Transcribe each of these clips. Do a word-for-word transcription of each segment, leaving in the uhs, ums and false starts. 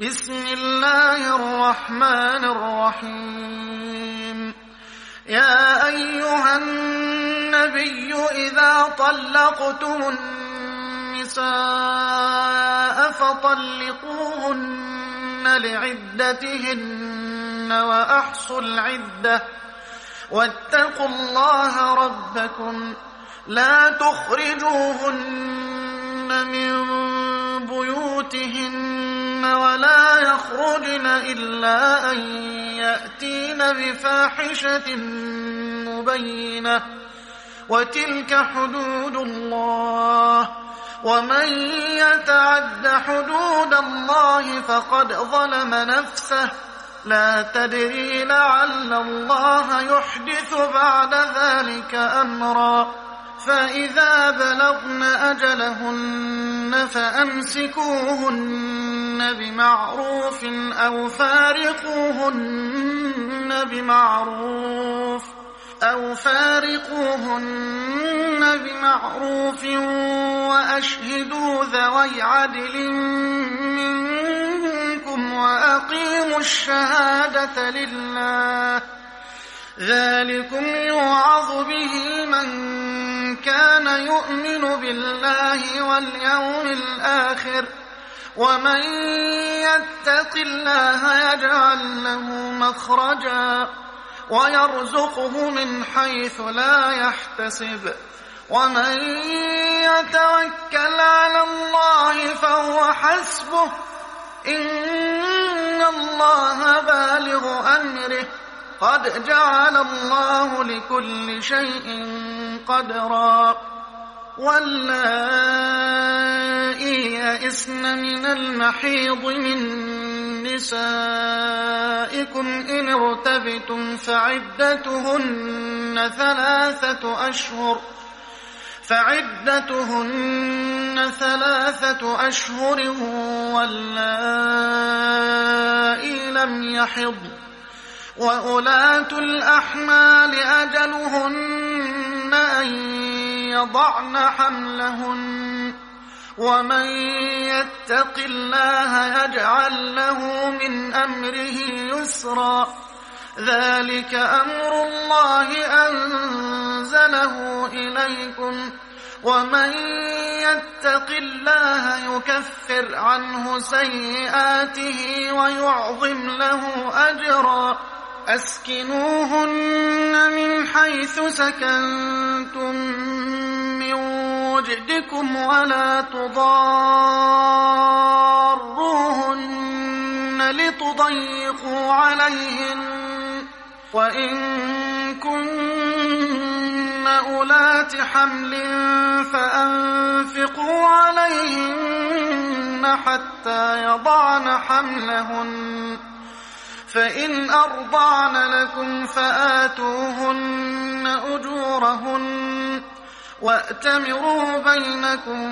بسم الله الرحمن الرحيم. يا أيها النبي إذا طلقتم النساء فطلقوهن لعدتهن وأحصوا العدة واتقوا الله ربكم لا تخرجوهن من بيوتهن ولا يخرجن إلا أن يأتين بفاحشة مبينة وتلك حدود الله ومن يتعد حدود الله فقد ظلم نفسه لا تدري لعل الله يحدث بعد ذلك أمرا. فإذا بلغن أجلهن فأمسكوهن بمعروف أو فارقوهن بمعروف أو فارقوهن بمعروف وأشهدوا ذوي عدل منكم وأقيموا الشهادة لله ذلكم يوعظ به من كان يؤمن بالله واليوم الآخر ومن يتق الله يجعل له مخرجا ويرزقه من حيث لا يحتسب ومن يتوكل على الله فهو حسبه إن الله بالغ أمره قد جعل الله لكل شيء قدرا. واللائي يئسن من المحيض من نسائكم إن ارتبتم فعدتهن ثلاثة أشهر فعدتهن ثلاثة أشهر واللائي لم يحضن وأولاة الأحمال أجلهن أن يضعن حملهن ومن يتق الله يجعل له من أمره يسرا ذلك أمر الله أنزله إليكم ومن يتق الله يكفر عنه سيئاته ويعظم له أجرا. أسكنوهن من حيث سكنتم من وجدكم ولا تضاروهن لتضيقوا عليهن وإن كن أولات حمل فأنفقوا عليهن حتى يضعن حملهن فإن أرضعن لكم فآتوهن أجورهن وأتمروا بينكم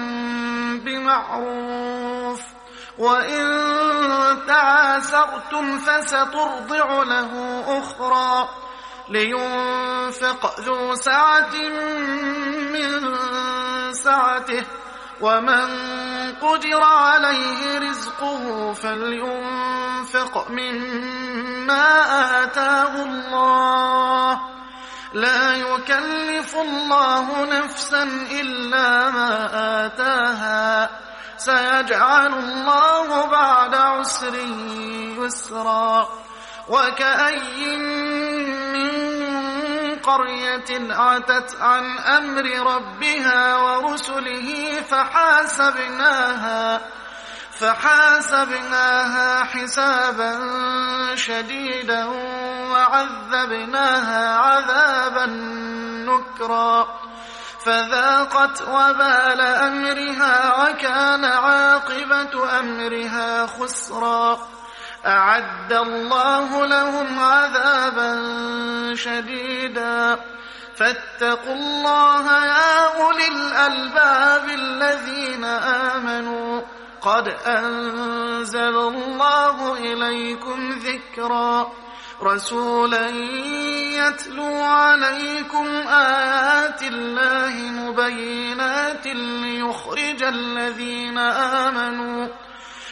بمعروف وإن تعاسرتم فسترضع له أخرى لينفق ذو سعة من سعته ومن قدر عليه رزقه فلينفق مما آتاه الله لا يكلف الله نفسا إلا ما آتاها سيجعل الله بعد عسر يسرا. وكأي من قرية عتت عن أمر ربها ورسله فحاسبناها فحاسبناها حسابا شديدا وعذبناها عذابا نكرا فذاقت وبال أمرها وكان عاقبة أمرها خسرا. أعد الله لهم عذابا شديدا فاتقوا الله يا أولي الألباب الذين آمنوا قد أنزل الله إليكم ذكرا رسولا يتلو عليكم آيات الله مبينات ليخرج الذين آمنوا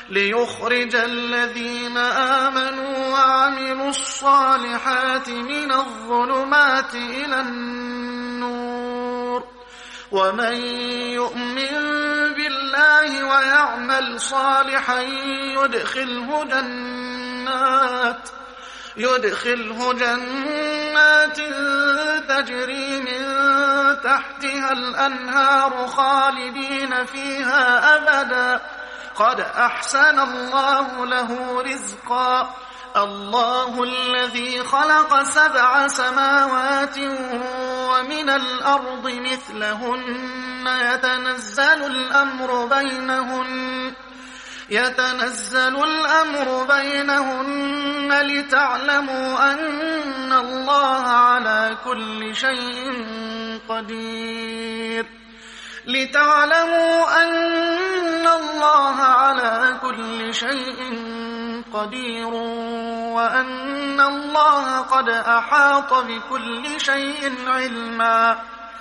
ليخرج الذين آمنوا وعملوا الصالحات من الظلمات إلى النور ومن يؤمن بالله ويعمل صالحا يدخله جنات يدخله جنات تجري من تحتها الأنهار خالدين فيها أبدا قد أحسن الله له رزقا الله الذي خلق سبع سماوات ومن الأرض مثلهن يتنزل الأمر بينهن يتنزل الأمر بينهن لتعلموا أن الله على كل شيء قدير لتعلموا أن الله على كل شيء قدير وأن الله قد أحاط بكل شيء علما